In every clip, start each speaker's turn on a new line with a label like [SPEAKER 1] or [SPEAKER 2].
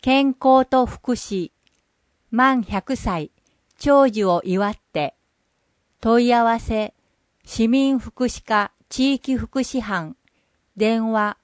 [SPEAKER 1] 健康と福祉、満100歳、長寿を祝って、問い合わせ、市民福祉課地域福祉班、電話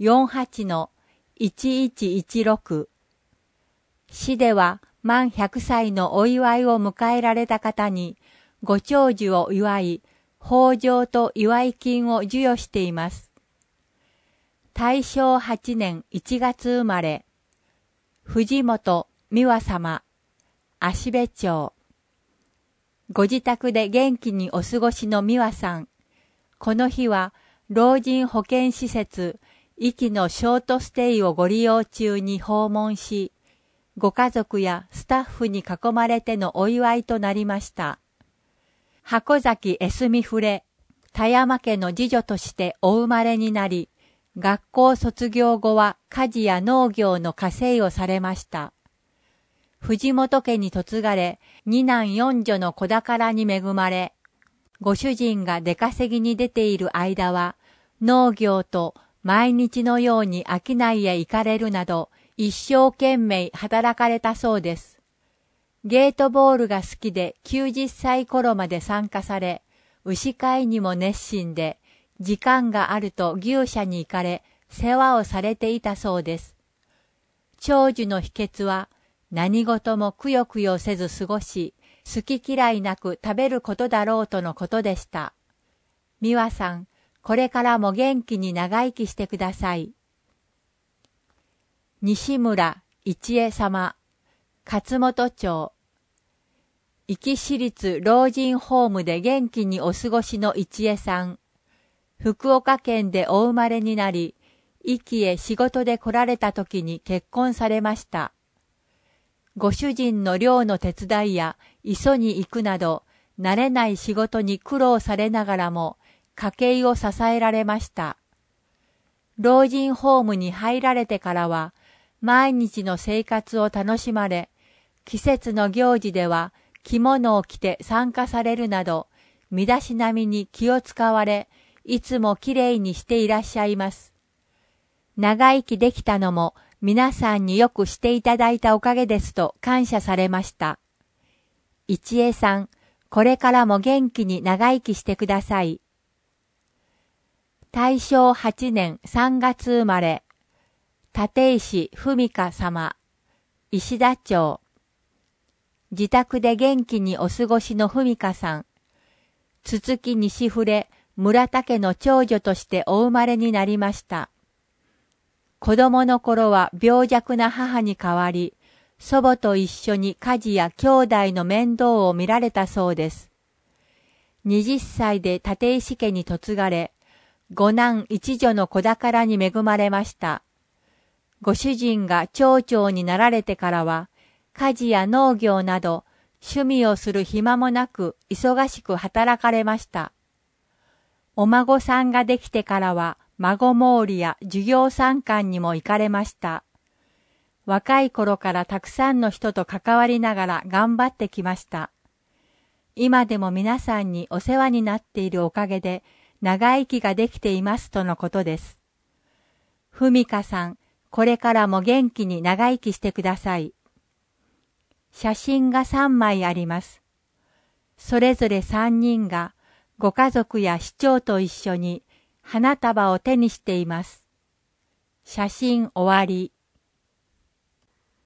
[SPEAKER 1] 48-1116。市では満100歳のお祝いを迎えられた方に、ご長寿を祝い、豊穣と祝い金を授与しています。大正8年1月生まれ、藤本美和様、芦部町。ご自宅で元気にお過ごしの美和さん。この日は老人保健施設、壱岐のショートステイをご利用中に訪問し、ご家族やスタッフに囲まれてのお祝いとなりました。箱崎江澄フレ、田山家の次女としてお生まれになり、学校卒業後は家事や農業の家政をされました。藤本家に嫁がれ、二男四女の子宝に恵まれ、ご主人が出稼ぎに出ている間は、農業と毎日のように商いへ行かれるなど、一生懸命働かれたそうです。ゲートボールが好きで90歳頃まで参加され、牛飼いにも熱心で、時間があると牛舎に行かれ、世話をされていたそうです。長寿の秘訣は、何事もくよくよせず過ごし、好き嫌いなく食べることだろうとのことでした。美和さん、これからも元気に長生きしてください。西村一恵様、勝本町。壱岐市立老人ホームで元気にお過ごしの一恵さん。福岡県でお生まれになり、壱岐へ仕事で来られた時に結婚されました。ご主人の漁の手伝いや磯に行くなど、慣れない仕事に苦労されながらも、家計を支えられました。老人ホームに入られてからは、毎日の生活を楽しまれ、季節の行事では着物を着て参加されるなど、身だしなみに気を使われ、いつもきれいにしていらっしゃいます。長生きできたのも皆さんによくしていただいたおかげですと感謝されました。一恵さん、これからも元気に長生きしてください。大正8年3月生まれ、立石文香様、石田町。自宅で元気にお過ごしの文香さん、つつき西触村田家の長女としてお生まれになりました。子供の頃は病弱な母に代わり、祖母と一緒に家事や兄弟の面倒を見られたそうです。20歳で立石家に嫁がれ、五男一女の子宝に恵まれました。ご主人が町長になられてからは、家事や農業など趣味をする暇もなく忙しく働かれました。お孫さんができてからは孫詣りや授業参観にも行かれました。若い頃からたくさんの人と関わりながら頑張ってきました。今でも皆さんにお世話になっているおかげで長生きができていますとのことです。文香さん、これからも元気に長生きしてください。写真が3枚あります。それぞれ3人がご家族や市長と一緒に花束を手にしています。写真終わり。